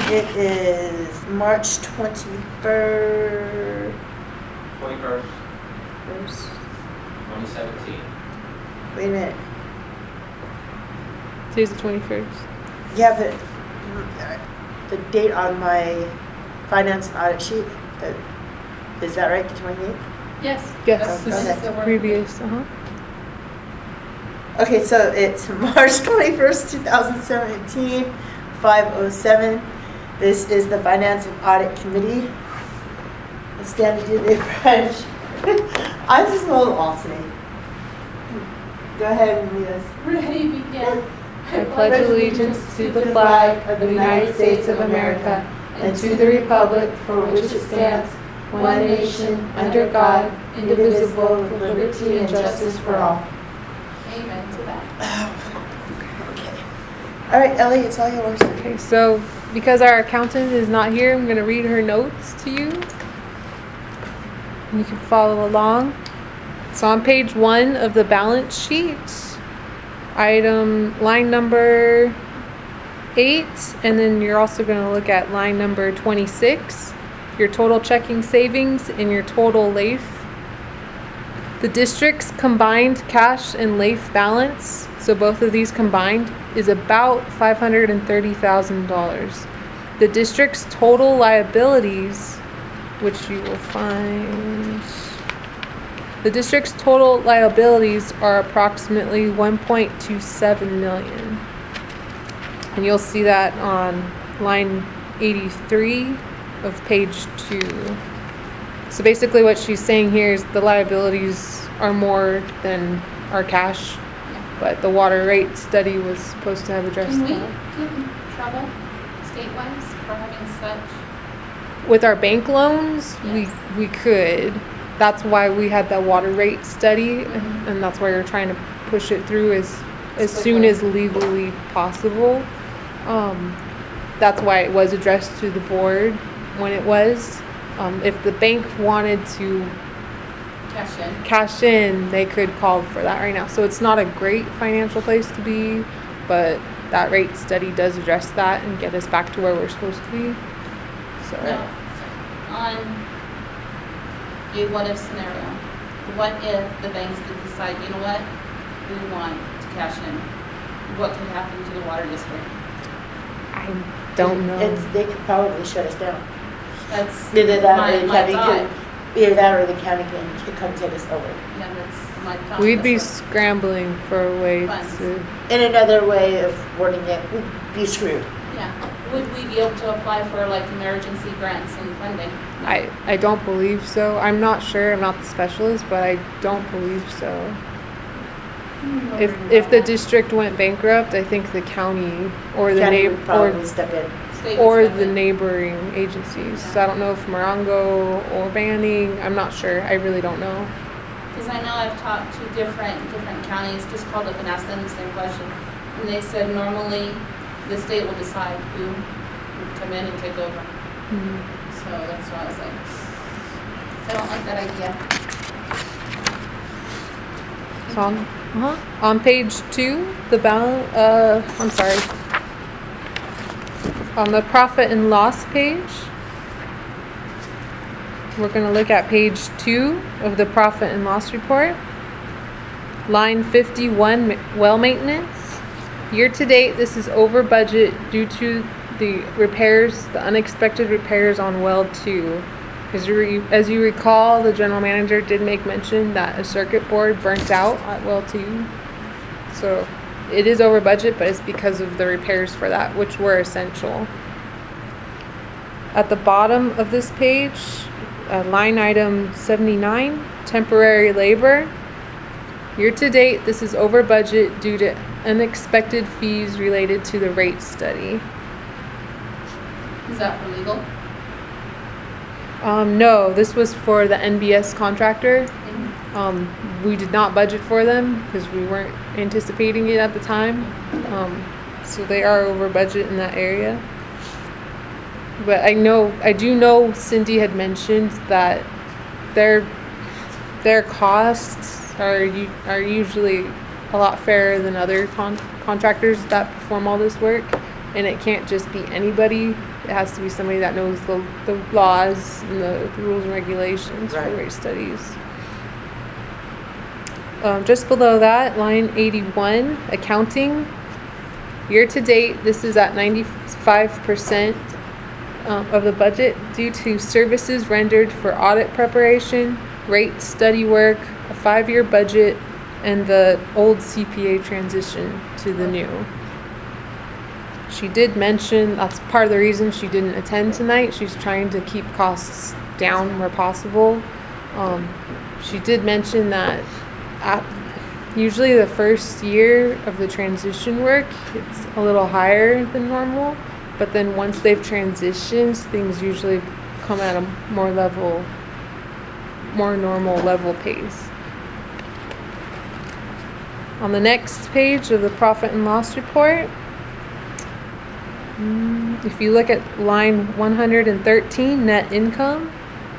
It is March 21st. 21st, 2017. Wait a minute. Today's the 21st. Yeah, but the date on my finance and audit sheet, is that right, the 28th? Yes. Yes, this is the word. previous. Okay, so it's March 21st, 2017, 5:07. This is the Finance and Audit Committee. Let's stand and do the approach. I'm just a little off today. Go ahead and read us. Ready, begin. I pledge allegiance to the flag of the United States of America and to the republic for which it stands, one nation, under God, indivisible, with liberty and justice for all. Amen to that. Okay. All right, Ellie, it's all yours. Okay, so because our accountant is not here, I'm going to read her notes to you. And you can follow along. So on page 1 of the balance sheet, line number 8, and then you're also going to look at line number 26, your total checking savings and your total LAIF. The district's combined cash and LAIF balance, so both of these combined, is about $530,000. The district's total liabilities, which you will find, the district's total liabilities are approximately $1.27 million. And you'll see that on line 83 of page 2. So basically what she's saying here is the liabilities are more than our cash, but the water rate study was supposed to have addressed Can we that. get in trouble state-wise for having such? With our bank loans, Yes. we could. That's why we had that water rate study, and that's why we're trying to push it through as soon as legally possible. That's why it was addressed to the board when it was. If the bank wanted to cash in, they could call for that right now. So it's not a great financial place to be, but that rate study does address that and get us back to where we're supposed to be. So. No. On a what-if scenario, what if the banks did decide, you know what, we want to cash in? What could happen to the water district? I don't know. They could probably shut us down. That's Either that or the my county thought. either that or the county can come take us over. Yeah, that's my thought. We'd be scrambling for a way Funds. to. In another way of wording it, we'd be screwed. Yeah. Would we be able to apply for like emergency grants and funding? I don't believe so. I'm not sure. I'm not the specialist, but I don't believe so. If the district went bankrupt, I think the county or the County would probably or step in. State would or step the in. neighboring agencies. So I don't know if Morongo or Banning. I'm not sure. I really don't know. Because I know I've talked to different counties, just called up and asked them the same question. And they said normally the state will decide who would come in and take over. So that's why I was like, I don't like that idea. So on page 2, the on the profit and loss page, we're going to look at page 2 of the profit and loss report. Line 51, well maintenance. Year to date, this is over budget due to the unexpected repairs on well 2. As you recall, the general manager did make mention that a circuit board burnt out at well 2. So it is over budget, but it's because of the repairs for that, which were essential. At the bottom of this page, line item 79, temporary labor. Year to date, this is over budget due to unexpected fees related to the rate study. Is that for legal? No, this was for the NBS contractor. We did not budget for them because we weren't anticipating it at the time. So they are over budget in that area. But I do know Cindy had mentioned that their costs are usually a lot fairer than other contractors that perform all this work, and it can't just be anybody. it has to be somebody that knows the laws and the rules and regulations for Right. rate studies. Just below that, line 81, accounting. Year to date, this is at 95% of the budget due to services rendered for audit preparation, rate study work, a 5-year budget, and the old CPA transition to the new. She did mention that's part of the reason she didn't attend tonight. She's trying to keep costs down where possible. She did mention that usually the first year of the transition work, it's a little higher than normal, but then once they've transitioned, things usually come at a more normal level pace. On the next page of the profit and loss report, if you look at line 113, net income,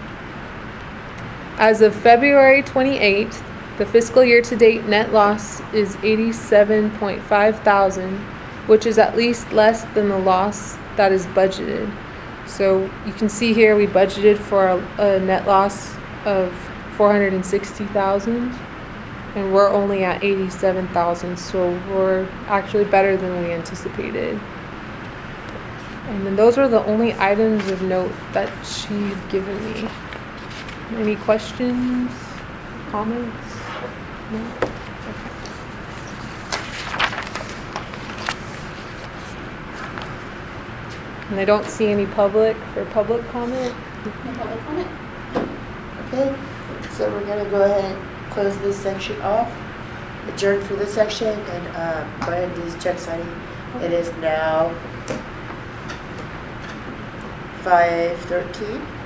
as of February 28th, the fiscal year to date net loss is $87.5 thousand, which is at least less than the loss that is budgeted. So you can see here we budgeted for a net loss of $460,000, and we're only at $87,000, so we're actually better than we anticipated. And then those are the only items of note that she'd given me. Any questions, comments? No? Okay. And I don't see any public comment. No public comment? Okay, so we're gonna go ahead and close this section off, adjourn for this section, and go ahead and do this check signing. It is now 5:13.